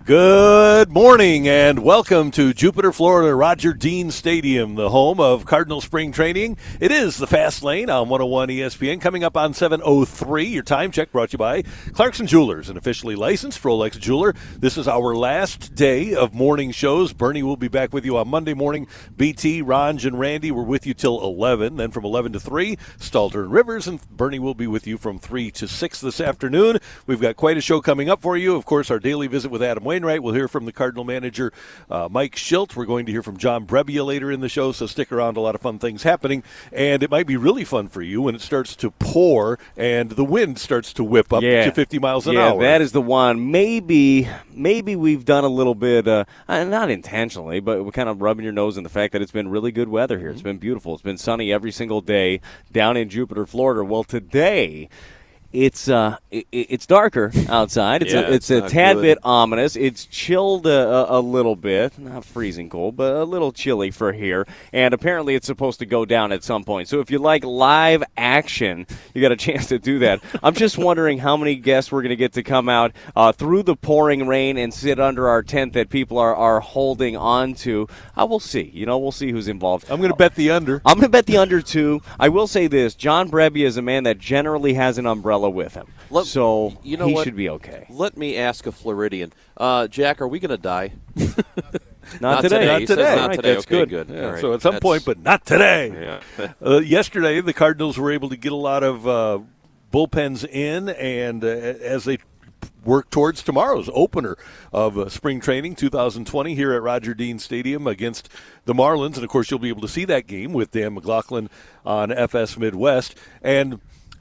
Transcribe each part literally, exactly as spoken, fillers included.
Good morning and welcome to Jupiter, Florida, Roger Dean Stadium, the home of Cardinal Spring Training. It is the Fast Lane on one oh one E S P N. Coming up on seven oh three, your time check brought to you by Clarkson Jewelers, an officially licensed Rolex jeweler. This is our last day of morning shows. Bernie will be back with you on Monday morning. B T, Ronj, and Randy were with you till eleven. Then from eleven to three, Stalter and Rivers, and Bernie will be with you from three to six this afternoon. We've got quite a show coming up for you. Of course, our daily visit with Adam Wainwright. We'll hear from the Cardinal manager, uh, Mike Shildt. We're going to hear from John Brebbia later in the show, so stick around. A lot of fun things happening. And it might be really fun for you when it starts to pour and the wind starts to whip up yeah. to fifty miles an yeah, hour. That is the one. Maybe maybe we've done a little bit, uh, not intentionally, but we're kind of rubbing your nose in the fact that it's been really good weather here. Mm-hmm. It's been beautiful. It's been sunny every single day down in Jupiter, Florida. Well, today It's uh, it, it's darker outside. It's yeah, a, it's, it's a tad good. bit ominous. It's chilled a, a, a little bit, not freezing cold, but a little chilly for here. And apparently, it's supposed to go down at some point. So if you like live action, you got a chance to do that. I'm just wondering how many guests we're going to get to come out uh, through the pouring rain and sit under our tent that people are, are holding on to. I will see. You know, we'll see who's involved. I'm going to bet the under. I'm going to bet the under two. I will say this: John Brebbia is a man that generally has an umbrella with him, Let, so you know he what? should be okay. Let me ask a Floridian. Uh, Jack, are we going to die? Not, Not today. today. Not He says today. not Right, today. that's Okay, good. good. Yeah, All right. so at some That's- point, but not today. Yeah. uh, yesterday, the Cardinals were able to get a lot of uh, bullpens in, and uh, as they work towards tomorrow's opener of uh, spring training two thousand twenty here at Roger Dean Stadium against the Marlins. And, of course, you'll be able to see that game with Dan McLaughlin on F S Midwest. And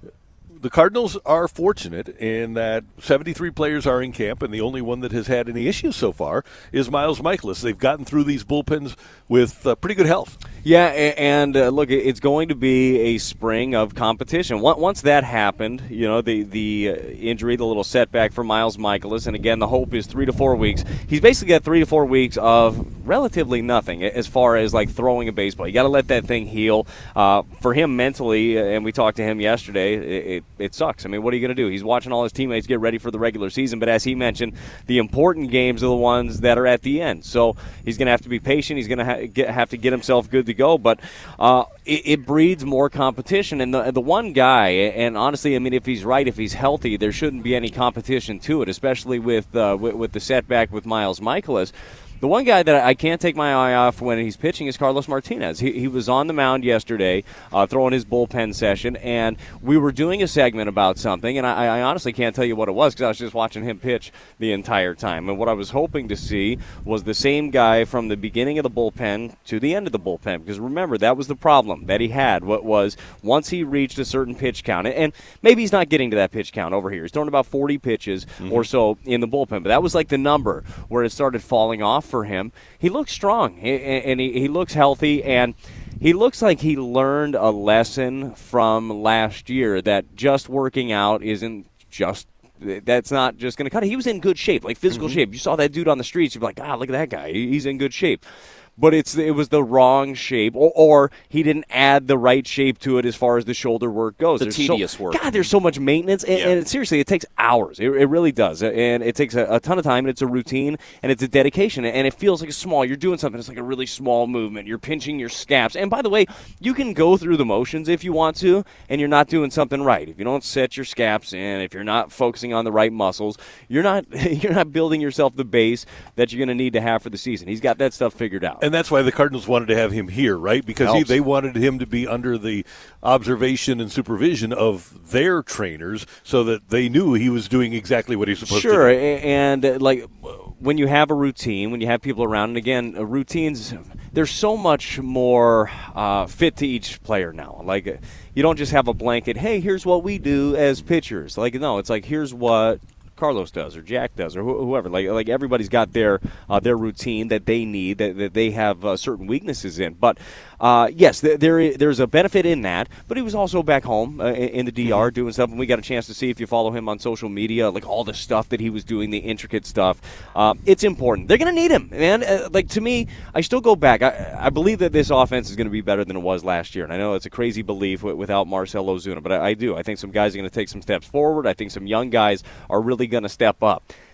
the Cardinals are fortunate in that seventy-three players are in camp, and the only one that has had any issues so far is Miles Mikolas. They've gotten through these bullpens with uh, pretty good health. Yeah, and uh, look, it's going to be a spring of competition. Once that happened, you know, the the uh, injury, the little setback for Miles Mikolas, and again, the hope is three to four weeks. He's basically got three to four weeks of relatively nothing as far as like throwing a baseball. You got to let that thing heal. Uh, for him mentally, and we talked to him yesterday, it, it, it sucks. I mean, what are you going to do? He's watching all his teammates get ready for the regular season, but as he mentioned, the important games are the ones that are at the end. So he's going to have to be patient. He's going to ha- get, have to get himself good to go, but uh, it, it breeds more competition. And the the one guy, and honestly, I mean, if he's right, if he's healthy, there shouldn't be any competition to it, especially with uh, with, with the setback with Miles Mikolas. The one guy that I can't take my eye off when he's pitching is Carlos Martinez. He, he was on the mound yesterday uh, throwing his bullpen session, and we were doing a segment about something, and I, I honestly can't tell you what it was because I was just watching him pitch the entire time. And what I was hoping to see was the same guy from the beginning of the bullpen to the end of the bullpen, because remember, that was the problem that he had. What was once he reached a certain pitch count, and maybe he's not getting to that pitch count over here. He's throwing about forty pitches mm-hmm. or so in the bullpen, but that was like the number where it started falling off for him. He looks strong, and he, he looks healthy, and he looks like he learned a lesson from last year that just working out isn't just that's not just going to cut it. He was in good shape, like physical mm-hmm. shape. You saw that dude on the streets, you'd be like, ah, look at that guy. He's in good shape. But it's it was the wrong shape, or, or he didn't add the right shape to it as far as the shoulder work goes. The there's tedious so, work. God, there's so much maintenance, and, yeah. and seriously, it takes hours. It, it really does, and it takes a, a ton of time, and it's a routine, and it's a dedication, and it feels like a small. You're doing something. It's like a really small movement. You're pinching your scaps, and by the way, you can go through the motions if you want to, and you're not doing something right. If you don't set your scaps in, if you're not focusing on the right muscles, you're not you're not building yourself the base that you're going to need to have for the season. He's got that stuff figured out, and that's why the Cardinals wanted to have him here, right? Because he, Helps. they wanted him to be under the observation and supervision of their trainers so that they knew he was doing exactly what he's supposed sure, to do. Sure, and uh, like when you have a routine, when you have people around, and again, uh, routines, there's so much more uh, fit to each player now. Like, uh, you don't just have a blanket, hey, here's what we do as pitchers. Like, no, it's like, here's what Carlos does or Jack does or wh- whoever. Like like everybody's got their uh, their routine that they need, that, that they have uh, certain weaknesses in. But uh, yes, th- there there's a benefit in that. But he was also back home uh, in, in the D R doing stuff, and we got a chance to see, if you follow him on social media, like all the stuff that he was doing, the intricate stuff. Uh, it's important. They're going to need him, man. Uh, like to me, I still go back. I, I believe that this offense is going to be better than it was last year, and I know it's a crazy belief w- without Marcell Ozuna, but I, I do. I think some guys are going to take some steps forward. I think some young guys are really going to step up.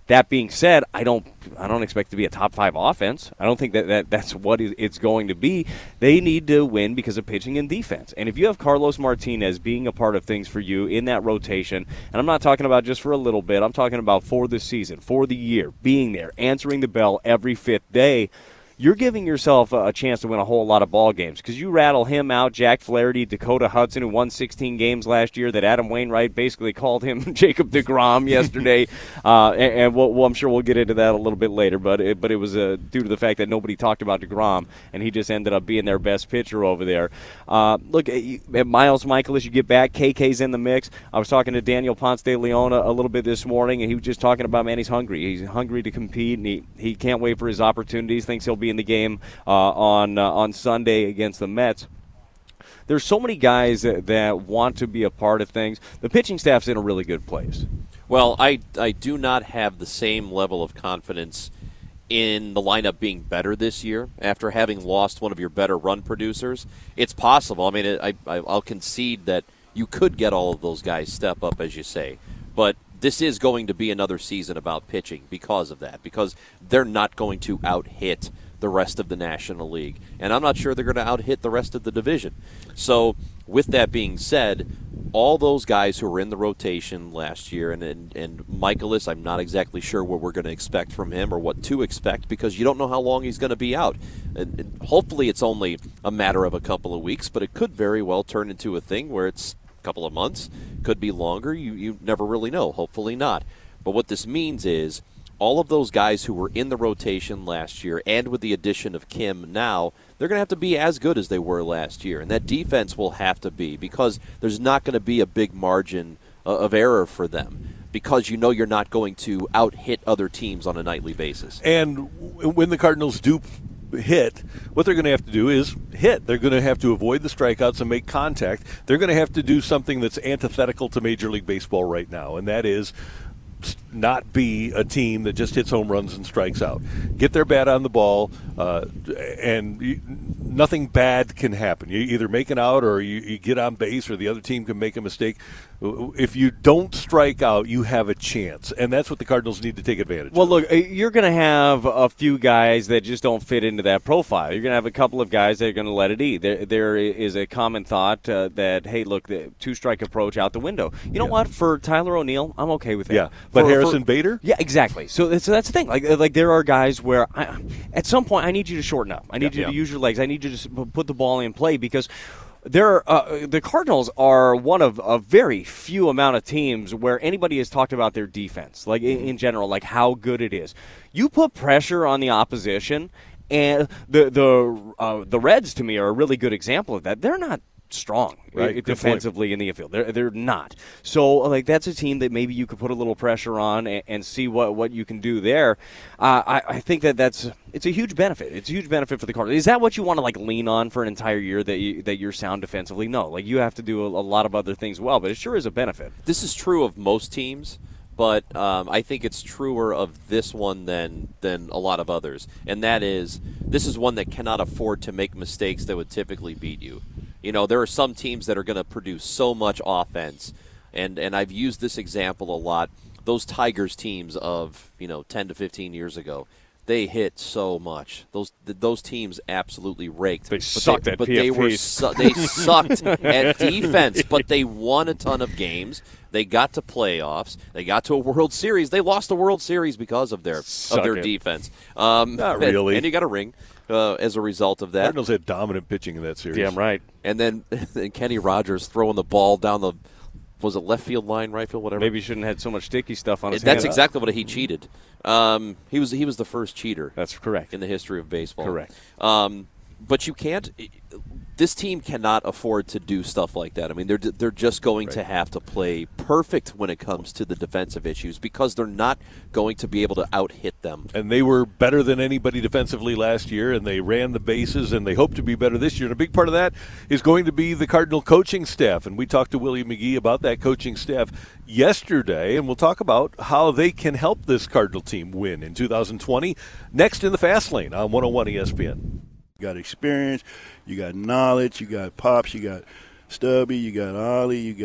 That being said, I don't I don't expect it to be a top five offense. I don't think that, that that's what it's going to be. They need to win because of pitching and defense. And if you have Carlos Martinez being a part of things for you in that rotation, and I'm not talking about just for a little bit, I'm talking about for the season, for the year, being there, answering the bell every fifth day, you're giving yourself a chance to win a whole lot of ball games because you rattle him out, Jack Flaherty, Dakota Hudson, who won sixteen games last year, that Adam Wainwright basically called him Jacob deGrom yesterday. uh, and and we'll, well, I'm sure we'll get into that a little bit later, but it, but it was uh, due to the fact that nobody talked about deGrom, and he just ended up being their best pitcher over there. Uh, look, at Miles Michaelis, you get back, K K's in the mix. I was talking to Daniel Ponce de Leon a, a little bit this morning, and he was just talking about, man, he's hungry. He's hungry to compete, and he, he can't wait for his opportunities, thinks he'll be in the game uh, on uh, on Sunday against the Mets. There's so many guys that, that want to be a part of things. The pitching staff's in a really good place. Well, I, I do not have the same level of confidence in the lineup being better this year after having lost one of your better run producers. It's possible. I mean, it, I, I, I'll concede that you could get all of those guys step up, as you say. But this is going to be another season about pitching because of that, because they're not going to out-hit the rest of the National League. And I'm not sure they're going to out-hit the rest of the division. So with that being said, all those guys who were in the rotation last year, and, and, and Michaelis, I'm not exactly sure what we're going to expect from him or what to expect because you don't know how long he's going to be out. And, and hopefully it's only a matter of a couple of weeks, but it could very well turn into a thing where it's a couple of months, could be longer. You, you never really know. Hopefully not. But what this means is all of those guys who were in the rotation last year, and with the addition of Kim now, they're going to have to be as good as they were last year. And that defense will have to be, because there's not going to be a big margin of error for them, because you know you're not going to out-hit other teams on a nightly basis. And when the Cardinals do hit, what they're going to have to do is hit. They're going to have to avoid the strikeouts and make contact. They're going to have to do something that's antithetical to Major League Baseball right now, and that is not be a team that just hits home runs and strikes out. Get their bat on the ball, uh, and you, nothing bad can happen. You either make an out or you, you get on base, or the other team can make a mistake. If you don't strike out, you have a chance, and that's what the Cardinals need to take advantage well, of. Well, look, you're going to have a few guys that just don't fit into that profile. You're going to have a couple of guys that are going to let it eat. There, there is a common thought uh, that, hey, look, the two-strike approach out the window. You know yeah. what? For Tyler O'Neill, I'm okay with that. Yeah, but for, Harrison for, Bader? Yeah, exactly. So, so that's the thing. Like, like there are guys where I, at some point I need you to shorten up. I need yeah, you yeah. to use your legs. I need you to just put the ball in play, because There, uh, the Cardinals are one of a very few amount of teams where anybody has talked about their defense, like in, in general, like how good it is. You put pressure on the opposition, and the the uh, the Reds to me are a really good example of that. They're not strong right, defensively in the infield. They're they're not. So like that's a team that maybe you could put a little pressure on and, and see what, what you can do there. Uh, I I think that that's it's a huge benefit. It's a huge benefit for the Cardinals. Is that what you want to like lean on for an entire year, that you, that you're sound defensively? No, like you have to do a, a lot of other things well, but it sure is a benefit. This is true of most teams, but um, I think it's truer of this one than than a lot of others. And that is, this is one that cannot afford to make mistakes that would typically beat you. You know, there are some teams that are going to produce so much offense, and, and I've used this example a lot. Those Tigers teams of, you know, ten to fifteen years ago, they hit so much. Those those teams absolutely raked. They but sucked they, at but P F Ps. they were su- they sucked at defense, but they won a ton of games. They got to playoffs. They got to a World Series. They lost the World Series because of their Suck of their it. defense. Um, Not and, really. And you got a ring uh, as a result of that. Cardinals had dominant pitching in that series. Damn right. And then and Kenny Rogers throwing the ball down the, was it left field line, right field, whatever? Maybe he shouldn't have had so much sticky stuff on his That's hands. exactly what he cheated. Um, he was he was the first cheater. That's correct. In the history of baseball. Correct. Um, but you can't. This team cannot afford to do stuff like that. I mean, they're they're just going right. to have to play perfect when it comes to the defensive issues, because they're not going to be able to out-hit them. And they were better than anybody defensively last year, and they ran the bases, and they hope to be better this year. And a big part of that is going to be the Cardinal coaching staff. And we talked to Willie McGee about that coaching staff yesterday, and we'll talk about how they can help this Cardinal team win in two thousand twenty. Next in the Fast Lane on one oh one E S P N. You got experience, you got knowledge, you got Pops, you got Stubby, you got Ollie, you got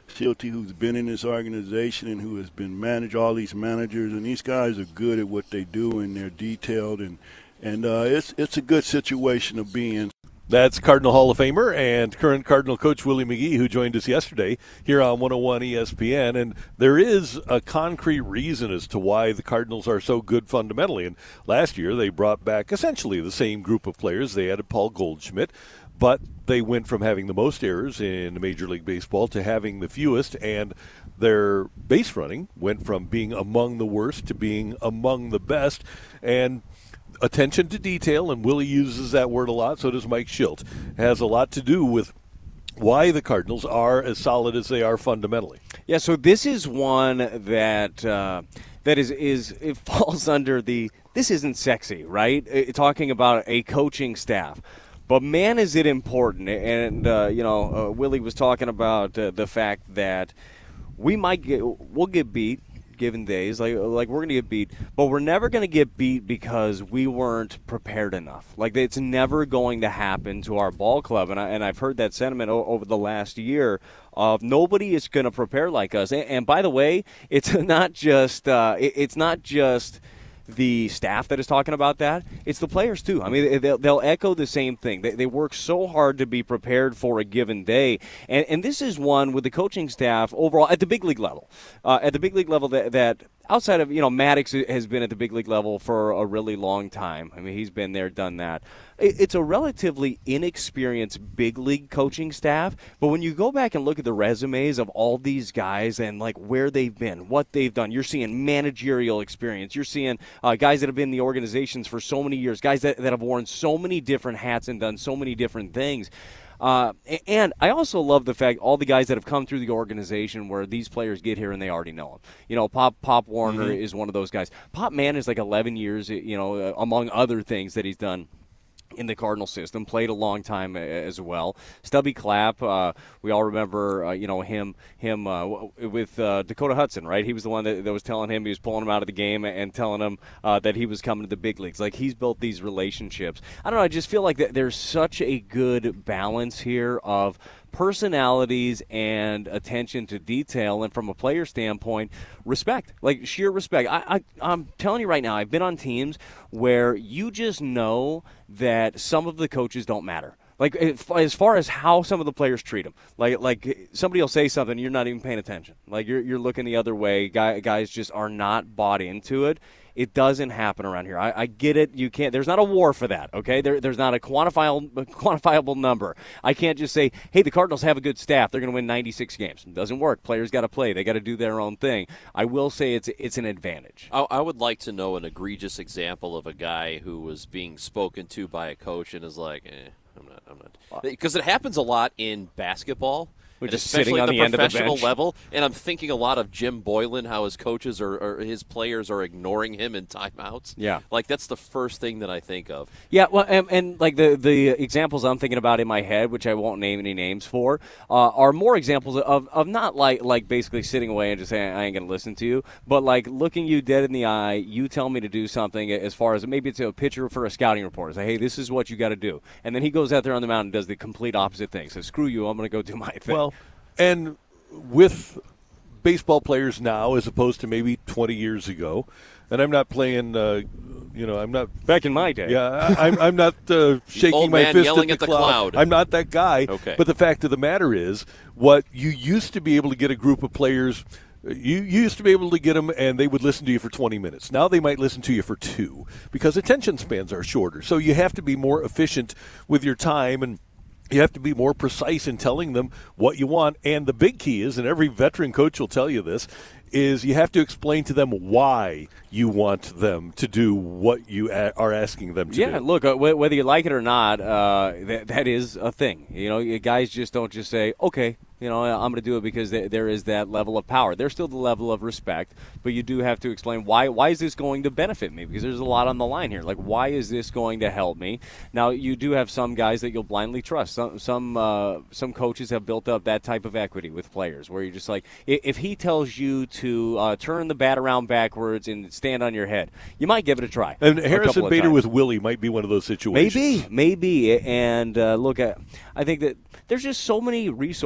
Schulte, who's been in this organization and who has been managed all these managers, and these guys are good at what they do and they're detailed, and and uh, it's it's a good situation to be in. That's Cardinal Hall of Famer and current Cardinal coach Willie McGee, who joined us yesterday here on one oh one E S P N. And there is a concrete reason as to why the Cardinals are so good fundamentally. And last year they brought back essentially the same group of players. They added Paul Goldschmidt, but they went from having the most errors in Major League Baseball to having the fewest, and their base running went from being among the worst to being among the best. And attention to detail, and Willie uses that word a lot, so does Mike Schilt, has a lot to do with why the Cardinals are as solid as they are fundamentally. Yeah, so this is one that uh, that is, is it falls under the this isn't sexy, right? It, talking about a coaching staff. But, man, is it important. And, uh, you know, uh, Willie was talking about uh, the fact that we might get, we'll get beat. Given days, like like we're gonna get beat, but we're never gonna get beat because we weren't prepared enough. Like it's never going to happen to our ball club, and I and I've heard that sentiment o- over the last year of nobody is gonna prepare like us. And, and by the way, it's not just uh, it, it's not just. the staff that is talking about that, it's the players too. I mean, they'll, they'll echo the same thing. They, they work so hard to be prepared for a given day. And, and this is one with the coaching staff overall at the big league level. Uh, at the big league level that, that outside of, you know, Maddox has been at the big league level for a really long time. I mean, he's been there, done that. It's a relatively inexperienced big league coaching staff, but when you go back and look at the resumes of all these guys and like where they've been, what they've done, you're seeing managerial experience. You're seeing uh, guys that have been in the organizations for so many years, guys that, that have worn so many different hats and done so many different things. Uh, and I also love the fact all the guys that have come through the organization where these players get here and they already know them. You know, Pop Pop Warner mm-hmm. is one of those guys. Pop Man is like eleven years, you know, among other things that he's done in the Cardinal system, played a long time as well. Stubby Clapp, uh, we all remember, uh, you know, him him uh, with uh, Dakota Hudson, right? He was the one that, that was telling him, he was pulling him out of the game and telling him uh, that he was coming to the big leagues. Like, he's built these relationships. I don't know, I just feel like that there's such a good balance here of personalities and attention to detail, and from a player standpoint, respect, like sheer respect. I, I, I'm telling you right now, I've been on teams where you just know that some of the coaches don't matter. Like, as far as how some of the players treat them, like like somebody will say something, you're not even paying attention. Like you're you're looking the other way. Guy, guys just are not bought into it. It doesn't happen around here. I, I get it. You can't. There's not a war for that. Okay. There, there's not a quantifiable quantifiable number. I can't just say, hey, the Cardinals have a good staff. They're going to win ninety-six games. It doesn't work. Players got to play. They got to do their own thing. I will say it's it's an advantage. I, I would like to know an egregious example of a guy who was being spoken to by a coach and is like, eh. I'm not. I'm not. Because it happens a lot in basketball, We're just especially sitting on at the, the end of the professional bench. level. And I'm thinking a lot of Jim Boylan, how his coaches or, or his players are ignoring him in timeouts. Yeah, like that's the first thing that I think of. Yeah, well, and, and like the the examples I'm thinking about in my head, which I won't name any names for, uh, are more examples of, of not like like basically sitting away and just saying I ain't gonna listen to you, but like looking you dead in the eye. You tell me to do something as far as maybe it's a pitcher for a scouting report. Say, hey, this is what you got to do, and then he goes out there on the mound and does the complete opposite thing. So screw you, I'm gonna go do my thing. Well, and with baseball players now as opposed to maybe twenty years ago, and I'm not playing, uh, you know, I'm not. Back in my day. Yeah, I'm, I'm not uh, shaking old my man fist yelling at the, at the cloud. cloud. I'm not that guy. Okay. But the fact of the matter is, what you used to be able to get a group of players, you, you used to be able to get them and they would listen to you for twenty minutes. Now they might listen to you for two because attention spans are shorter. So you have to be more efficient with your time, and you have to be more precise in telling them what you want. And the big key is, and every veteran coach will tell you this, is you have to explain to them why you want them to do what you a- are asking them to yeah, do. look, uh, w- whether you like it or not, uh, that that is a thing. You know, guys just don't just say, okay, you know, I'm going to do it because th- there is that level of power. There's still the level of respect, but you do have to explain why why is this going to benefit me? Because there's a lot on the line here. Like, why is this going to help me? Now, you do have some guys that you'll blindly trust. Some some uh, some coaches have built up that type of equity with players where you're just like, if he tells you to uh, turn the bat around backwards and stand on your head, you might give it a try. And a Harrison Bader times. with Willie might be one of those situations. Maybe, maybe. And uh, look, I think that there's just so many resources.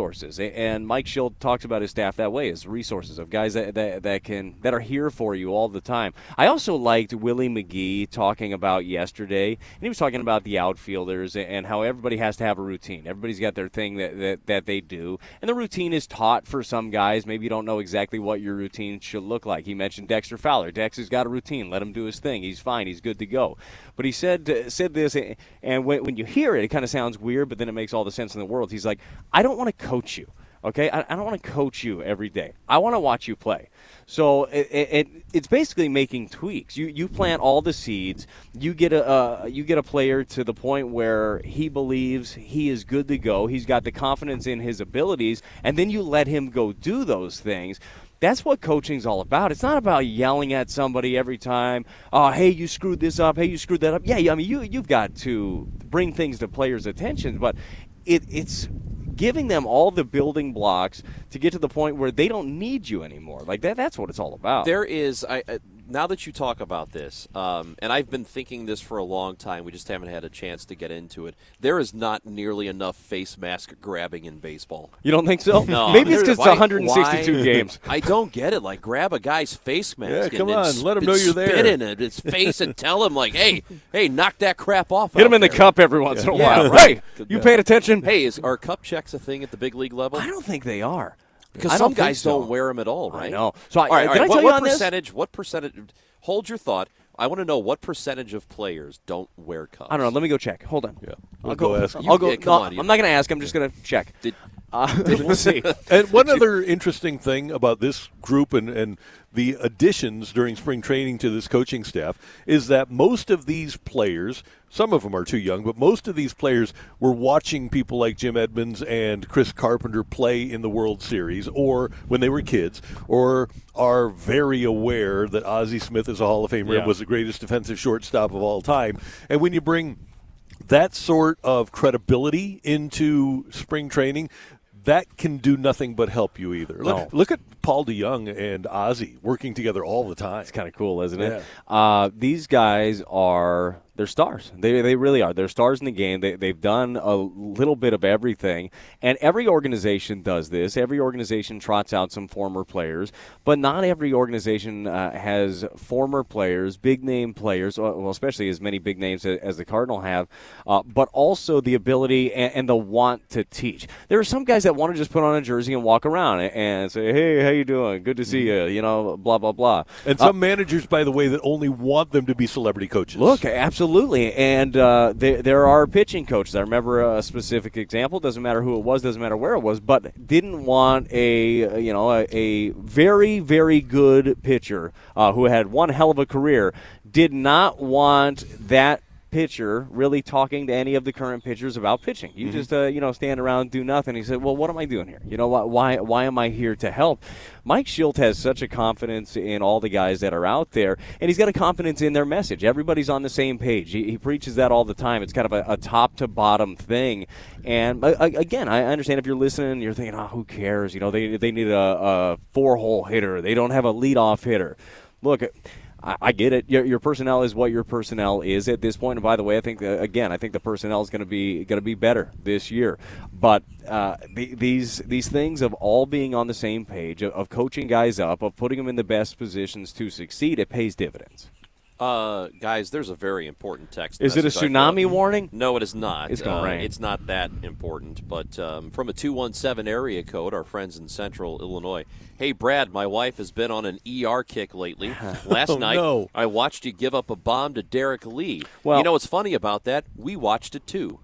And Mike Schilt talks about his staff that way, as resources of guys that, that that can that are here for you all the time. I also liked Willie McGee talking about yesterday, and he was talking about the outfielders and how everybody has to have a routine. Everybody's got their thing that, that, that they do, and the routine is taught for some guys. Maybe you don't know exactly what your routine should look like. He mentioned Dexter Fowler. Dex has got a routine. Let him do his thing. He's fine. He's good to go. But he said uh, said this, and when, when you hear it, it kind of sounds weird, but then it makes all the sense in the world. He's like, I don't want to coach you. Okay, I, I don't want to coach you every day. I want to watch you play. So it, it, it's basically making tweaks. You you plant all the seeds. You get a uh, you get a player to the point where he believes he is good to go. He's got the confidence in his abilities, and then you let him go do those things. That's what coaching's all about. It's not about yelling at somebody every time. Oh, hey, you screwed this up. Hey, you screwed that up. Yeah, I mean, you you've got to bring things to players' attention, but it it's giving them all the building blocks to get to the point where they don't need you anymore. Like that that's what it's all about. There is I, I now that you talk about this, um, and I've been thinking this for a long time, we just haven't had a chance to get into it. There is not nearly enough face mask grabbing in baseball. You don't think so? No. Maybe it's because it's Why- one hundred sixty-two why- games. I don't get it. Like, grab a guy's face mask. Yeah, and, come and on, sp- let him know and you're there. Spit in it, its face, and tell him like, "Hey, hey, knock that crap off." Hit out him in the there. cup every once in a Yeah, while. right. Hey, you paying attention? Hey, is are cup checks a thing at the big league level? I don't think they are. Because I some don't think guys so. don't wear them at all, right? I know. So I, all right, all did right. I tell what, you what on this? percentage? What percentage? Hold your thought. I want to know what percentage of players don't wear cups. I don't know. Let me go check. Hold on. Yeah. I'll We'll go, go ask. I'll go. Yeah, come no, on, you- I'm not going to ask. I'm just going to check. Did, Uh, we'll see. And one other interesting thing about this group and, and the additions during spring training to this coaching staff is that most of these players, some of them are too young, but most of these players were watching people like Jim Edmonds and Chris Carpenter play in the World Series or when they were kids, or are very aware that Ozzie Smith is a Hall of Famer Yeah. and was the greatest defensive shortstop of all time. And when you bring that sort of credibility into spring training, that can do nothing but help you either. No. Look, look at Paul DeYoung and Ozzie working together all the time. It's kind of cool, isn't it? Yeah. Uh, these guys are they're stars. They they really are. They're stars in the game. They they've done a little bit of everything, and every organization does this. Every organization trots out some former players, but not every organization uh, has former players, big name players. Well, especially as many big names as, as the Cardinal have, uh, but also the ability and, and the want to teach. There are some guys that want to just put on a jersey and walk around and say, "Hey, how you doing? Good to see you." You know, blah blah blah. And some managers, by the way, that only want them to be celebrity coaches. Look, absolutely, and uh, there, there are pitching coaches. I remember a specific example. Doesn't matter who it was, doesn't matter where it was, but didn't want a you know a, a very very good pitcher uh, who had one hell of a career. Did not want that pitcher really talking to any of the current pitchers about pitching. You mm-hmm. just uh, you know stand around, do nothing. He said, "Well, what am I doing here? You know why why why am I here to help?" Mike Schilt has such a confidence in all the guys that are out there, and he's got a confidence in their message. Everybody's on the same page. He, he preaches that all the time. It's kind of a, a top-to-bottom thing. And, uh, again, I understand if you're listening and you're thinking, oh, who cares? You know, they, they need a, a four-hole hitter. They don't have a leadoff hitter. Look, I, I get it. Your, your personnel is what your personnel is at this point. And by the way, I think uh, again, I think the personnel is going to be going to be better this year. But uh, the, these these things of all being on the same page, of, of coaching guys up, of putting them in the best positions to succeed, it pays dividends. Uh, guys, there's a very important text. Is it a message I tsunami felt. warning? No, it is not. It's gonna uh, rain. It's not that important. But um, from a two one seven area code, our friends in Central Illinois. Hey, Brad, my wife has been on an E R kick lately. Last Oh, night, no. I watched you give up a bomb to Derek Lee. Well- you know what's funny about that? We watched it too.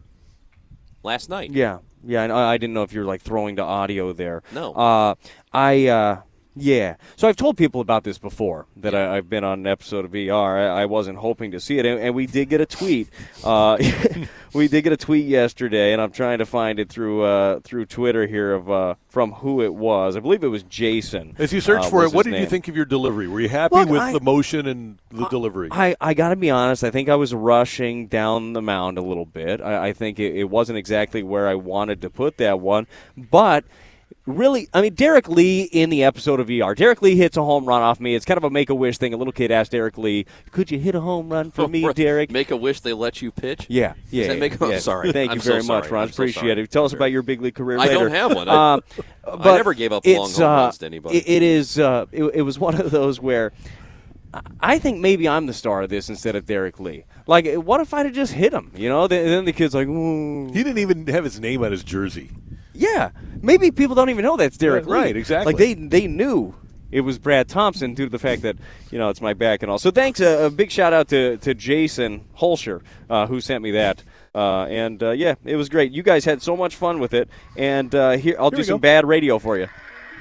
Last night. Yeah, yeah. And I, I didn't know if you were like throwing to audio there. No. Uh, I. Uh, Yeah. So I've told people about this before, that I, I've been on an episode of E R. I, I wasn't hoping to see it, and, and we did get a tweet. Uh, we did get a tweet yesterday, and I'm trying to find it through uh, through Twitter here of uh, from who it was. I believe it was Jason. As you search uh, for was it, what his did you name. think of your delivery? Were you happy Look, with I- the motion and the delivery? I, I got to be honest. I think I was rushing down the mound a little bit. I, I think it, it wasn't exactly where I wanted to put that one, but really, I mean, Derek Lee in the episode of E R. Derek Lee hits a home run off me. It's kind of a make-a-wish thing. A little kid asked Derek Lee, could you hit a home run for me, Derek? Make a wish they let you pitch? Yeah, yeah. Does that make, yeah. I'm sorry. Thank you I'm very so much, sorry. Ron. I'm so Appreciate sorry. it. Tell us about your big league career I later. don't have one. Um, I but never gave up long home runs to anybody. It, it is. Uh, it, it was one of those where I think maybe I'm the star of this instead of Derek Lee. Like, what if I'd have just hit him? You know, then, then the kid's like, ooh. He didn't even have his name on his jersey. Yeah, maybe people don't even know that's Derek Right, Lee. right, exactly. Like they they knew it was Brad Thompson due to the fact that, you know, it's my back and all. So thanks, uh, a big shout out to, to Jason Holscher, uh, who sent me that. Uh, and, uh, yeah, it was great. You guys had so much fun with it. And uh, here, I'll Here do we some go. bad radio for you.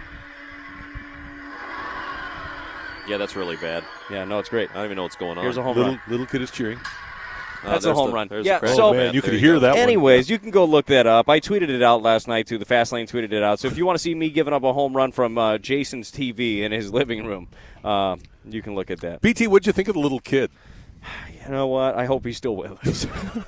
Yeah, that's really bad. Yeah, no, it's great. I don't even know what's going on. Here's a home Little run. little kid is cheering. Uh, That's a there's home the- run. there's Yeah, the crash so- Oh, at man, bat. you There could go. hear that one. Anyways, you can go look that up. I tweeted it out last night, too. The Fast Lane tweeted it out. So if you want to see me giving up a home run from uh, Jason's T V in his living room, uh, you can look at that. B T, what'd you think of the little kid? You know what? I hope he's still with us.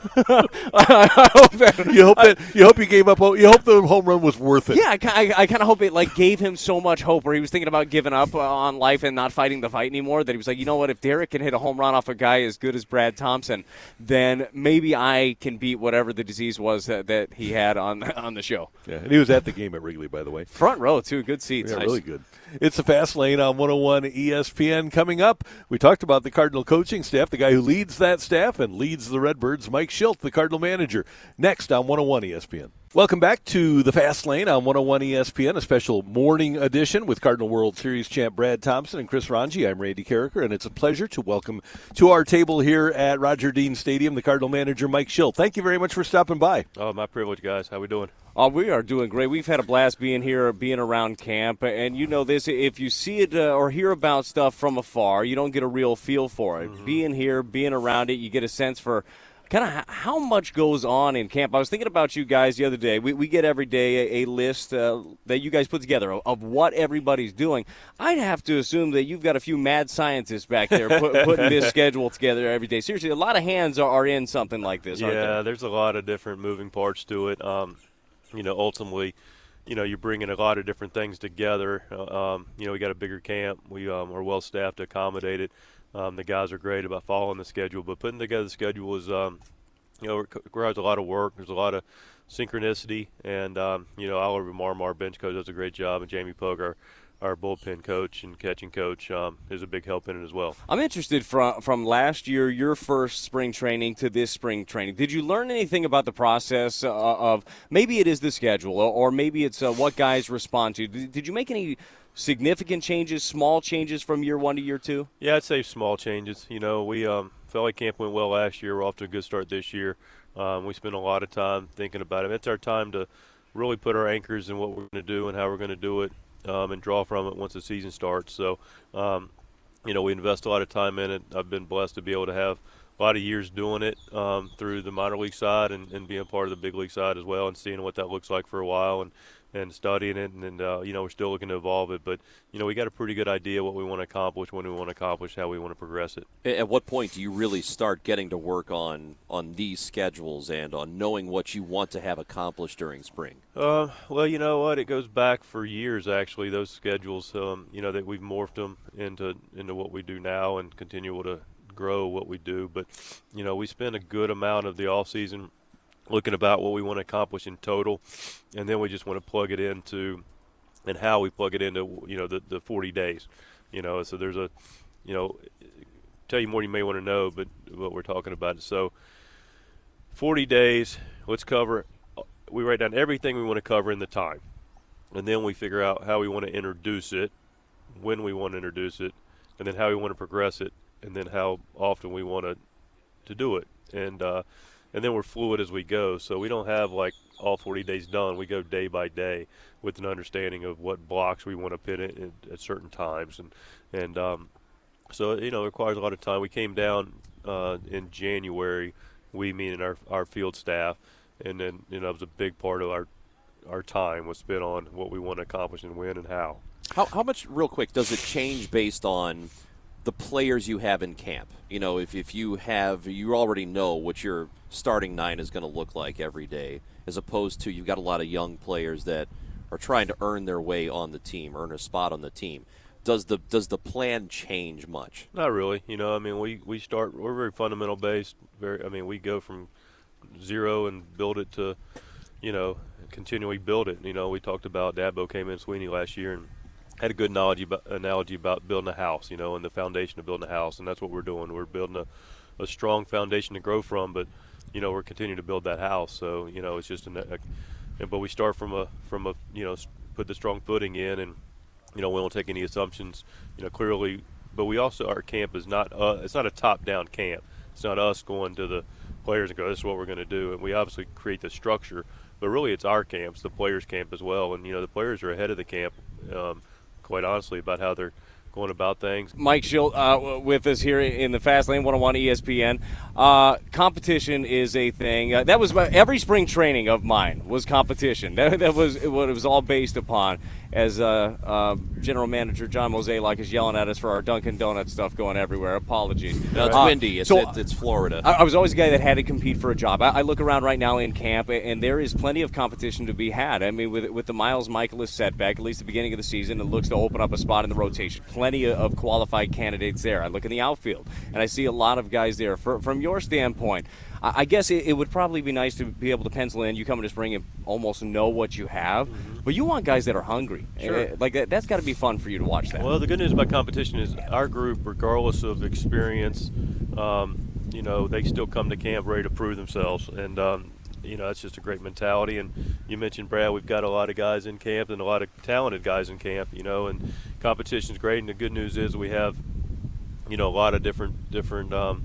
I hope that. You hope that you hope he gave up. You hope the home run was worth it. Yeah, I, I, I kind of hope it like gave him so much hope, where he was thinking about giving up uh, on life and not fighting the fight anymore. That he was like, you know what? If Derek can hit a home run off a guy as good as Brad Thompson, then maybe I can beat whatever the disease was that, that he had on on the show. Yeah, and he was at the game at Wrigley, by the way. Front row too, good seats. Yeah, Nice. really good. It's the Fast Lane on one oh one E S P N. Coming up, we talked about the Cardinal coaching staff, the guy who leads that staff and leads the Redbirds, Mike Schilt, the Cardinal manager. Next on one oh one E S P N. Welcome back to the Fast Lane on one oh one E S P N, a special morning edition with Cardinal World Series champ Brad Thompson and Chris Ranji. I'm Randy Carricker, and it's a pleasure to welcome to our table here at Roger Dean Stadium the Cardinal manager, Mike Schilt. Thank you very much for stopping by. Oh, my privilege, guys. How we doing? Oh, we are doing great. We've had a blast being here, being around camp. And you know this, if you see it uh, or hear about stuff from afar, you don't get a real feel for it. Mm-hmm. Being here, being around it, you get a sense for kind of how much goes on in camp. I was thinking about you guys the other day. We, we get every day a, a list uh, that you guys put together of, of what everybody's doing. I'd have to assume that you've got a few mad scientists back there put, putting this schedule together every day. Seriously, a lot of hands are, are in something like this, aren't Yeah, there? there's a lot of different moving parts to it. Um, you know, ultimately, you know, you're bringing a lot of different things together. Uh, um, you know, we got a bigger camp. We um, are well staffed to accommodate it. Um, the guys are great about following the schedule, but putting together the schedule is, um, you know, requires a lot of work. There's a lot of synchronicity, and um, you know, Oliver Marmar, our bench coach, does a great job, and Jamie Pogue, our, our bullpen coach and catching coach, um, is a big help in it as well. I'm interested from from last year, your first spring training to this spring training. Did you learn anything about the process uh, of maybe it is the schedule, or, or maybe it's uh, what guys respond to? Did, did you make any significant changes, small changes from year one to year two? Yeah, I'd say small changes. You know, we um, felt like camp went well last year. We're off to a good start this year. Um, we spent a lot of time thinking about it. It's our time to really put our anchors in what we're going to do and how we're going to do it, um, and draw from it once the season starts. So, um, you know, we invest a lot of time in it. I've been blessed to be able to have a lot of years doing it um, through the minor league side and, and being part of the big league side as well, and seeing what that looks like for a while, and and studying it, and, and uh, you know, we're still looking to evolve it. But, you know, we got a pretty good idea what we want to accomplish, when we want to accomplish, how we want to progress it. At what point do you really start getting to work on, on these schedules and on knowing what you want to have accomplished during spring? Uh, well, you know what? It goes back for years, actually, those schedules, um, you know, that we've morphed them into, into what we do now and continue to grow what we do. But, you know, we spend a good amount of the off season looking about what we want to accomplish in total, and then we just want to plug it into, and how we plug it into, you know, the, the forty days, you know. So there's a, you know, tell you more you may want to know, but what we're talking about. So forty days, let's cover, we write down everything we want to cover in the time, and then we figure out how we want to introduce it, when we want to introduce it, and then how we want to progress it, and then how often we want to to do it. And uh And then we're fluid as we go, so we don't have like all forty days done. We go day by day with an understanding of what blocks we want to put in at certain times, and and um, so you know, it requires a lot of time. We came down uh, in January, we meaning our our field staff, and then you know, it was a big part of our our time was spent on what we want to accomplish and when and how. How, how much, real quick, does it change based on the players you have in camp? You know, if, if you have, you already know what your starting nine is going to look like every day, as opposed to you've got a lot of young players that are trying to earn their way on the team, earn a spot on the team. Does the does the plan change much? Not really. You know, I mean, we, we start, we're very fundamental based. Very, I mean, we go from zero and build it to, you know, continually build it. You know, we talked about Dabo came in Sweeney last year and had a good analogy about, analogy about building a house, you know, and the foundation of building a house, and that's what we're doing. We're building a, a strong foundation to grow from, but, you know, we're continuing to build that house. So, you know, it's just an, a, but we start from a, from a, you know, put the strong footing in, and, you know, we don't take any assumptions, you know, clearly, but we also, our camp is not, uh, it's not a top-down camp. It's not us going to the players and go, this is what we're going to do, and we obviously create the structure, but really it's our camps, the players' camp as well, and, you know, the players are ahead of the camp, um, quite honestly, about how they're going about things. Mike Shildt uh, with us here in the Fast Lane one oh one E S P N. Uh, competition is a thing. Uh, that was my, every spring training of mine was competition. That, that was what it was all based upon. As uh, uh, General Manager John Mozeliak is yelling at us for our Dunkin' Donuts stuff going everywhere. Apologies. No, it's uh, windy. It's, so, it's, it's Florida. I, I was always a guy that had to compete for a job. I, I look around right now in camp, and there is plenty of competition to be had. I mean, with with the Miles Michaelis setback, at least the beginning of the season, it looks to open up a spot in the rotation. Plenty of qualified candidates there. I look in the outfield, and I see a lot of guys there. For, from your standpoint, I, I guess it, it would probably be nice to be able to pencil in. You come into spring and almost know what you have, mm-hmm. but you want guys that are hungry. Sure. Uh, like that, that's got to be fun for you to watch that. Well, the good news about competition is our group, regardless of experience, um, you know, they still come to camp ready to prove themselves, and um, you know, that's just a great mentality. And you mentioned, Brad, we've got a lot of guys in camp and a lot of talented guys in camp, you know, and competition is great. And the good news is we have, you know, a lot of different different um,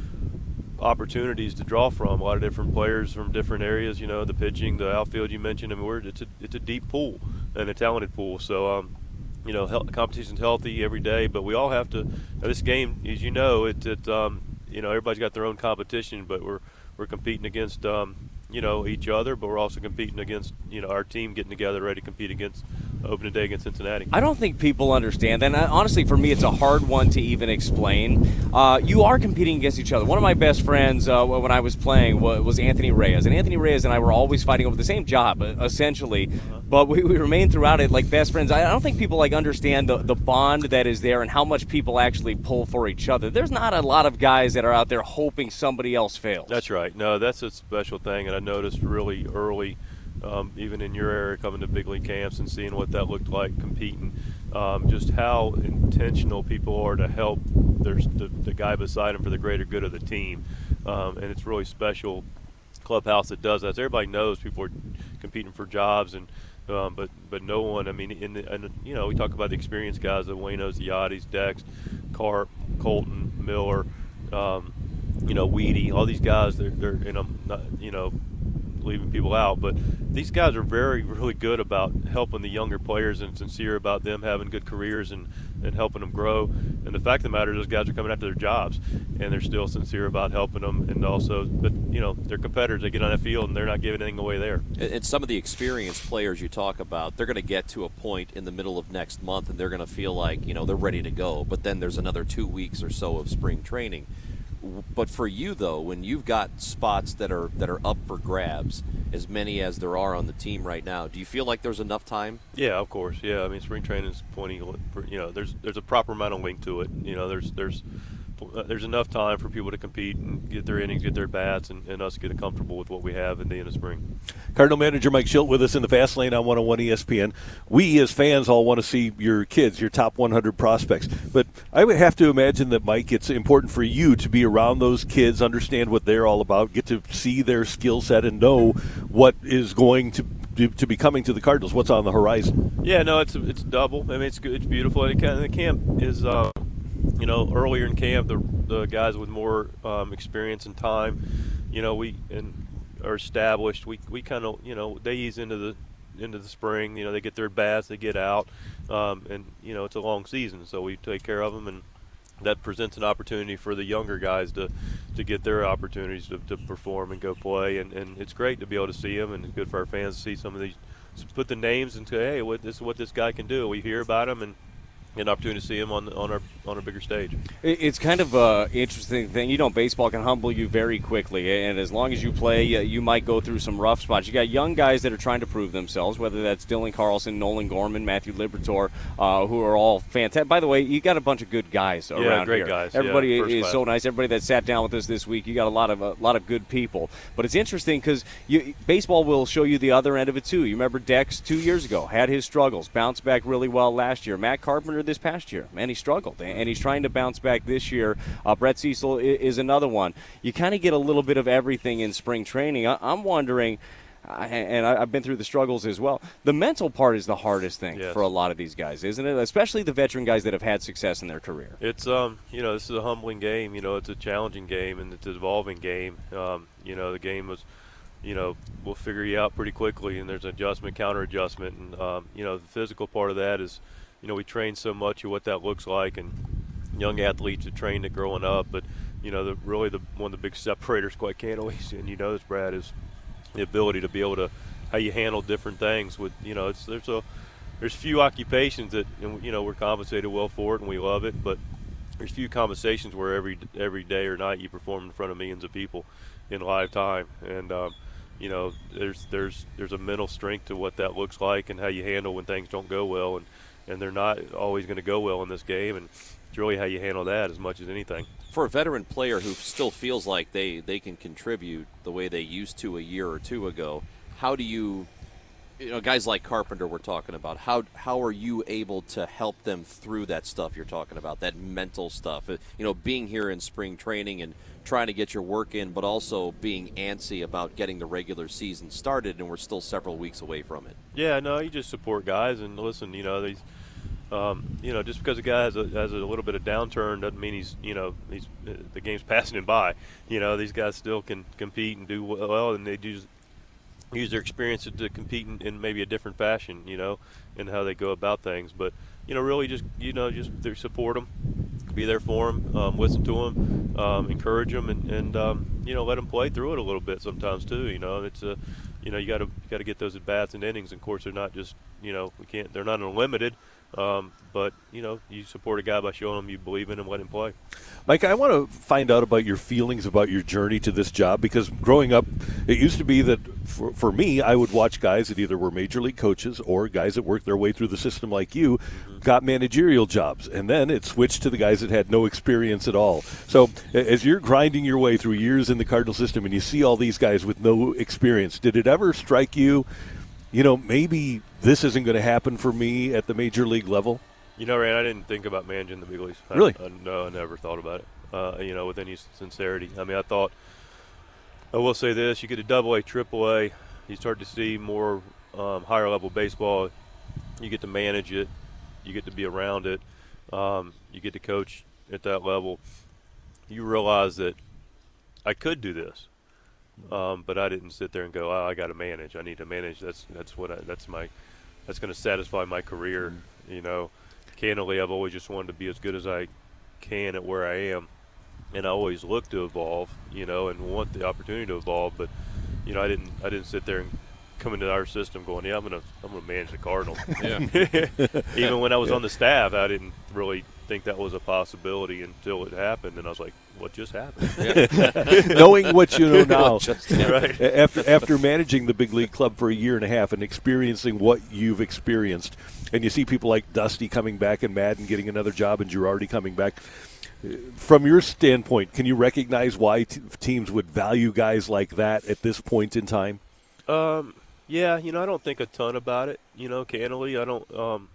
opportunities to draw from, a lot of different players from different areas, you know, the pitching, the outfield you mentioned. I mean, we're, it's, a, it's a deep pool and a talented pool. So, um, you know, he- competition's healthy every day, but we all have to, this game, as you know, it, it um, you know, everybody's got their own competition, but we're, we're competing against, um, you know, each other, but we're also competing against, you know, our team getting together ready to compete against opening day against Cincinnati. I don't think people understand that. And honestly, for me, it's a hard one to even explain. Uh, you are competing against each other. One of my best friends uh, when I was playing was Anthony Reyes. And Anthony Reyes and I were always fighting over the same job, essentially. Uh-huh. But we, we remained throughout it like best friends. I don't think people like understand the, the bond that is there and how much people actually pull for each other. There's not a lot of guys that are out there hoping somebody else fails. That's right. No, that's a special thing. And I noticed really early, Um, even in your area, coming to big league camps and seeing what that looked like competing, um, just how intentional people are to help their, the, the guy beside them for the greater good of the team. Um, and it's really special clubhouse that does that. Everybody knows people are competing for jobs, and um, but but no one, I mean, in the, and, you know, we talk about the experienced guys, the Waynos, the Yachty's, Dex, Carp, Colton, Miller, um, you know, Weedy, all these guys, they're, they're and I'm not, you know, leaving people out, but these guys are very, really good about helping the younger players and sincere about them having good careers and, and helping them grow. And the fact of the matter is those guys are coming after their jobs, and they're still sincere about helping them. And also, but, you know, they're competitors. They get on that field, and they're not giving anything away there. And some of the experienced players you talk about, they're going to get to a point in the middle of next month, and they're going to feel like, you know, they're ready to go. But then there's another two weeks or so of spring training. But for you, though, when you've got spots that are that are up for grabs, as many as there are on the team right now, do you feel like there's enough time? Yeah, of course. Yeah, I mean, spring training is plenty. You know, there's there's a proper amount of link to it. You know, there's there's there's enough time for people to compete and get their innings, get their bats, and, and us get comfortable with what we have in the end of spring. Cardinal manager Mike Shildt with us in the Fast Lane on one oh one E S P N. We as fans all want to see your kids, your top one hundred prospects. But I would have to imagine that, Mike, it's important for you to be around those kids, understand what they're all about, get to see their skill set and know what is going to to be coming to the Cardinals, what's on the horizon. Yeah, no, it's it's double. I mean, it's good, it's beautiful. And the camp is, uh, you know, earlier in camp, the the guys with more um, experience and time, you know, we and are established. We we kind of, you know, they ease into the into the spring. You know, they get their bats, they get out, um, and you know, it's a long season, so we take care of them, and that presents an opportunity for the younger guys to to get their opportunities to, to perform and go play, and, and it's great to be able to see them, and it's good for our fans to see some of these, put the names and say, hey, what this is what this guy can do. We hear about him and get an opportunity to see him on on our on a bigger stage. It's kind of an interesting thing. You know, baseball can humble you very quickly, and as long as you play, you might go through some rough spots. You got young guys that are trying to prove themselves, whether that's Dylan Carlson, Nolan Gorman, Matthew Liberatore, uh, who are all fantastic. By the way, you got a bunch of good guys around yeah, great here. guys. Everybody yeah, is class. so nice. Everybody that sat down with us this week, you got a lot of a lot of good people. But it's interesting because baseball will show you the other end of it too. You remember Dex two years ago had his struggles, bounced back really well last year. Matt Carpenter this past year, man, he struggled, and he's trying to bounce back this year. Uh, Brett Cecil is another one. You kind of get a little bit of everything in spring training. I- I'm wondering, and I've been through the struggles as well, the mental part is the hardest thing yes. for a lot of these guys, isn't it? Especially the veteran guys that have had success in their career. It's, um, you know, this is a humbling game. You know, it's a challenging game, and it's an evolving game. Um, you know, the game was, you know, we'll figure you out pretty quickly, and there's adjustment, counter-adjustment. And, um, you know, the physical part of that is, you know, we train so much of what that looks like, and young athletes have trained it growing up. But, you know, the, really the one of the big separators, quite candidly, and you know this, Brad, is the ability to be able to, how you handle different things with, you know, it's, there's a, there's few occupations that, you know, we're compensated well for it and we love it, but there's few conversations where every, every day or night you perform in front of millions of people in live time. And, um, you know, there's there's there's a mental strength to what that looks like and how you handle when things don't go well, and, and they're not always going to go well in this game, and it's really how you handle that as much as anything. For a veteran player who still feels like they, they can contribute the way they used to a year or two ago, how do you, you know, guys like Carpenter we're talking about, how how are you able to help them through that stuff you're talking about, that mental stuff? You know, being here in spring training and trying to get your work in, but also being antsy about getting the regular season started, and we're still several weeks away from it. Yeah, no, you just support guys and listen. You know, these, um, you know, just because a guy has a has a little bit of downturn doesn't mean he's, you know, he's uh, the game's passing him by. You know, these guys still can compete and do well, and they do use their experience to compete in, in maybe a different fashion. You know, in how they go about things, but. You know, really just, you know, just support them, be there for them, um, listen to them, um, encourage them, and, and um, you know, let them play through it a little bit sometimes too. You know, it's a, you know, you got to got to get those at bats and innings. And of course, they're not just, you know, we can't, they're not unlimited. Um, but, you know, you support a guy by showing him you believe in him, let him play. Mike, I want to find out about your feelings about your journey to this job, because growing up, it used to be that for, for me, I would watch guys that either were major league coaches or guys that worked their way through the system like you, mm-hmm. got managerial jobs, and then it switched to the guys that had no experience at all. So as you're grinding your way through years in the Cardinal system and you see all these guys with no experience, did it ever strike you, you know, maybe this isn't going to happen for me at the major league level? You know, Rand, I didn't think about managing the big leagues. Really? I, I, no, I never thought about it, uh, you know, with any sincerity. I mean, I thought, I will say this, you get to double A, triple A, you start to see more um, higher level baseball, you get to manage it, you get to be around it, um, you get to coach at that level. You realize that I could do this. Um, but I didn't sit there and go, oh, I got to manage. I need to manage. That's that's what I, that's my that's going to satisfy my career. Mm-hmm. You know, candidly, I've always just wanted to be as good as I can at where I am, and I always look to evolve. You know, and want the opportunity to evolve. But you know, I didn't I didn't sit there and come into our system going, yeah, I'm gonna I'm gonna manage the Cardinals. Yeah. Even when I was yeah. on the staff, I didn't really think that was a possibility until it happened, and I was like, what just happened? Yeah. Knowing what you know now, just, right. after after managing the big league club for a year and a half and experiencing what you've experienced, and you see people like Dusty coming back and Madden getting another job and Girardi coming back, from your standpoint, can you recognize why t- teams would value guys like that at this point in time? Um, yeah, you know, I don't think a ton about it. You know, candidly, I don't. Um,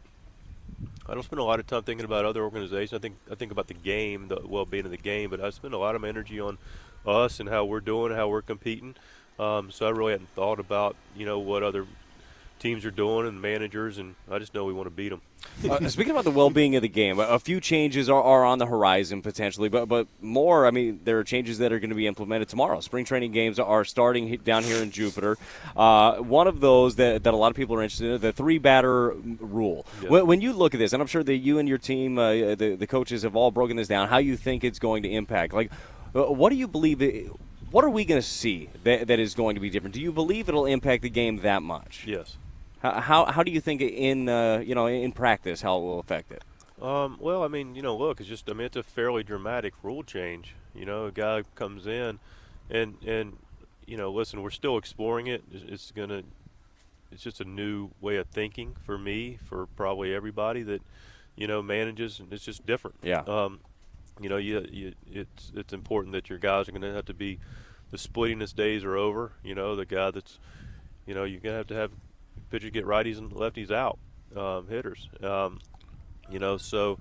I don't spend a lot of time thinking about other organizations. I think I think about the game, the well-being of the game, but I spend a lot of energy on us and how we're doing, how we're competing. Um, so I really hadn't thought about, you know, what other teams are doing and managers, and I just know we want to beat them. Uh, speaking about the well-being of the game, a few changes are, are on the horizon potentially, but but more, I mean, there are changes that are going to be implemented tomorrow. Spring training games are starting down here in Jupiter. Uh, one of those that, that a lot of people are interested in, the three-batter rule. Yeah. When, when you look at this, and I'm sure that you and your team, uh, the, the coaches have all broken this down, how you think it's going to impact. Like, what do you believe it, what are we going to see that, that is going to be different? Do you believe it'll impact the game that much? Yes. How how do you think in uh, you know in practice how it will affect it? Um, well, I mean, you know, look, it's just, I mean, it's a fairly dramatic rule change. You know, a guy comes in, and and you know, listen, we're still exploring it. It's, it's gonna, it's just a new way of thinking for me, for probably everybody that, you know, manages. It's just different. Yeah. Um, you know, you, you it's it's important that your guys are going to have to be, the splittiness days are over. You know, the guy that's, you know, you're going to have to have pitchers get righties and lefties out, um, hitters. Um, you know, so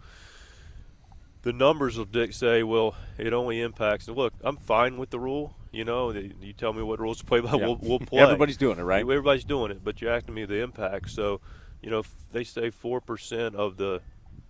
the numbers will dic- say, well, it only impacts. And look, I'm fine with the rule. You know, the, you tell me what rules to play by, Yeah. we'll, we'll play. Everybody's doing it, right? Everybody's doing it, but you're asking me the impact. So, you know, if they say four percent of the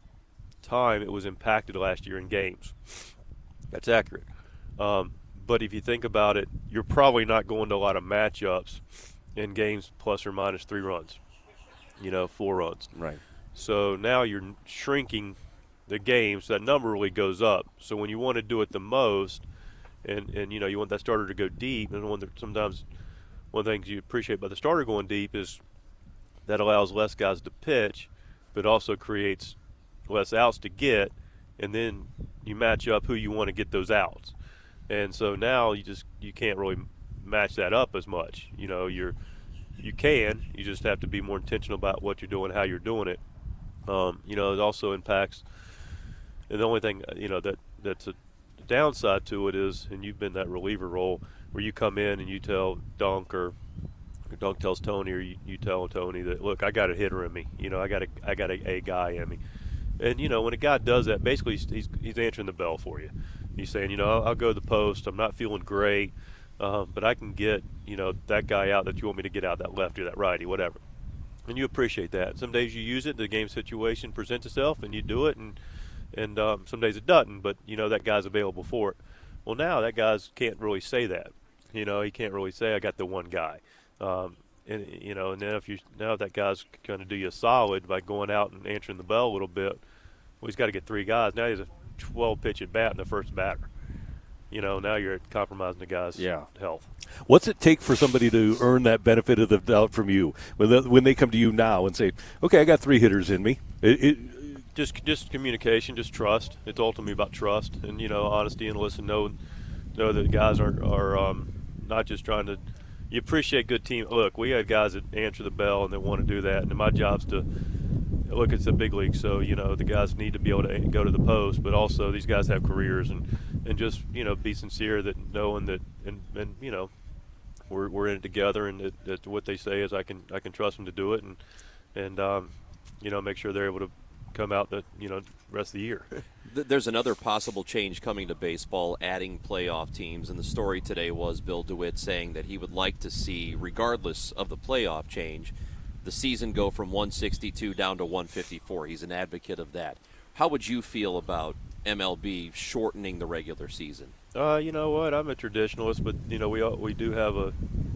time it was impacted last year in games. That's accurate. Um, but if you think about it, you're probably not going to a lot of matchups in games plus or minus three runs, you know, four runs. Right. So now you're shrinking the game, so that number really goes up. So when you want to do it the most, and, and you know, you want that starter to go deep, and one that sometimes one of the things you appreciate about the starter going deep is that allows less guys to pitch, but also creates less outs to get, and then you match up who you want to get those outs. And so now you just you can't really match that up as much. You know, you're you can, you just have to be more intentional about what you're doing, how you're doing it. Um, you know, it also impacts. And the only thing, you know, that that's a downside to it is, and you've been that reliever role where you come in and you tell Dunk or, or Dunk tells Tony, or you, you tell Tony that, look, I got a hitter in me. You know, I got a I got a, a guy in me. And, you know, when a guy does that, basically he's, he's, he's answering the bell for you. He's saying, you know, I'll, I'll go to the post. I'm not feeling great, um, but I can get, you know, that guy out that you want me to get out, that lefty, that righty, whatever. And you appreciate that. Some days you use it, the game situation presents itself, and you do it, and and um, some days it doesn't, but, you know, that guy's available for it. Well, now that guy's can't really say that. You know, he can't really say, I got the one guy. Um, and, you know, and then if you now that guy's going to do you a solid by going out and answering the bell a little bit, well, he's got to get three guys. Now he's a twelve-pitch at bat in the first batter. You know, now you're compromising the guy's yeah. health. What's it take for somebody to earn that benefit of the doubt from you when the, when they come to you now and say, okay, I got three hitters in me? It, it, just just communication, just trust. It's ultimately about trust and, you know, honesty and listen. Know know that guys are are um, not just trying to. You appreciate good team. Look, we had guys that answer the bell and that want to do that, and my job's to. Look, it's a big league, so, you know, the guys need to be able to go to the post, but also these guys have careers, and, and just, you know, be sincere that knowing that, and, and you know, we're we're in it together, and that, that what they say is I can I can trust them to do it, and, and um, you know, make sure they're able to come out the, you know, rest of the year. There's another possible change coming to baseball, adding playoff teams, and the story today was Bill DeWitt saying that he would like to see, regardless of the playoff change, the season go from one sixty-two down to one fifty-four. He's an advocate of that. How would you feel about M L B shortening the regular season? Uh, you know what? I'm a traditionalist, but, you know, we we do have a,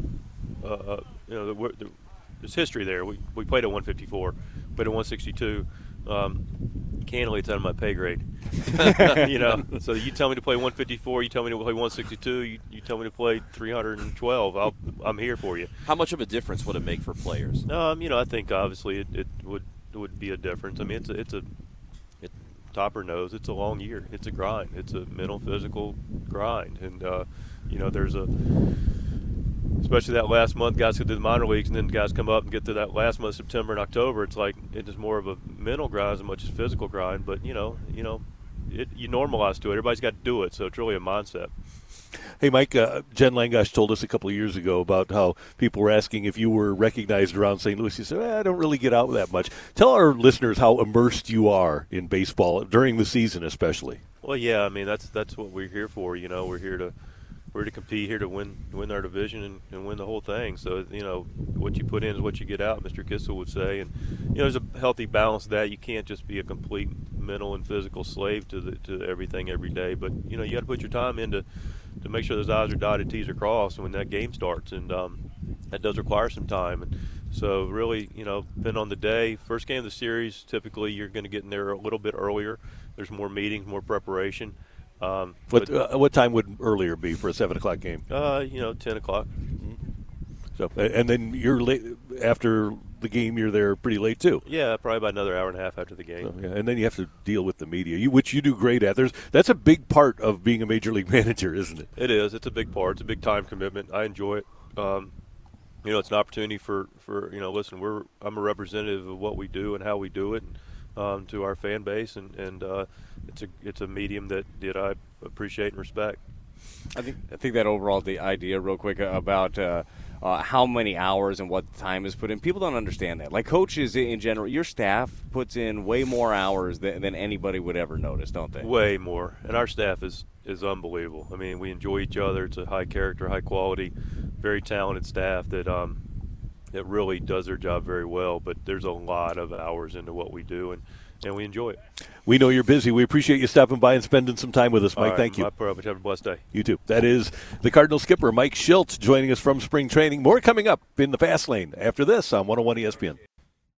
uh, you know, the, the, there's history there. We we played at one fifty-four, played at one sixty-two. Um, candidly, it's out of my pay grade. You know, so you tell me to play one fifty-four, you tell me to play one sixty-two, you, you tell me to play three twelve. I'll, I'm here for you. How much of a difference would it make for players? Um, you know, I think obviously it, it would it would be a difference. I mean, it's a, it's a it, topper knows it's a long year. It's a grind. It's a mental, physical grind, and uh, you know, there's a. Especially that last month, guys get to the minor leagues, and then guys come up and get to that last month, September and October. It's like it is more of a mental grind as much as physical grind. But you know, you know, it, you normalize to it. Everybody's got to do it, so it's really a mindset. Hey, Mike, uh, Jen Langosh told us a couple of years ago about how people were asking if you were recognized around Saint Louis. You said, eh, I don't really get out that much. Tell our listeners how immersed you are in baseball during the season, especially. Well, yeah, I mean that's that's what we're here for. You know, we're here to. We're to compete, here to win win our division and, and win the whole thing. So, you know, what you put in is what you get out, Mister Kissel would say. And, you know, there's a healthy balance to that. You can't just be a complete mental and physical slave to the, to everything every day. But, you know, you got to put your time in to, to make sure those I's are dotted, T's are crossed when that game starts. And um, that does require some time. And so really, you know, depending on the day, first game of the series, typically you're going to get in there a little bit earlier. There's more meetings, more preparation. Um, what but, uh, what time would earlier be for a seven o'clock game? Uh, you know, ten o'clock. So, and then you're late after the game you're there pretty late too. Yeah, probably about another hour and a half after the game. So, yeah, and then you have to deal with the media, you, which you do great at. There's that's a big part of being a major league manager, isn't it? It is. It's a big part. It's a big time commitment. I enjoy it. Um, you know, it's an opportunity for, for you know, listen, we're I'm a representative of what we do and how we do it um, to our fan base, and and uh, it's a it's a medium that, that I appreciate and respect. I think I think that overall the idea, real quick, about uh, uh, how many hours and what time is put in. People don't understand that. Like coaches in general, your staff puts in way more hours than, than anybody would ever notice, don't they? Way more, and our staff is is unbelievable. I mean, we enjoy each other. It's a high character, high quality, very talented staff that um that really does their job very well. But there's a lot of hours into what we do, and. And we enjoy it. We know you're busy. We appreciate you stopping by and spending some time with us, Mike. All right, Thank you. My privilege. Have a blessed day. You too. That is the Cardinal skipper, Mike Shildt, joining us from spring training. More coming up in the Fast Lane after this on one oh one E S P N.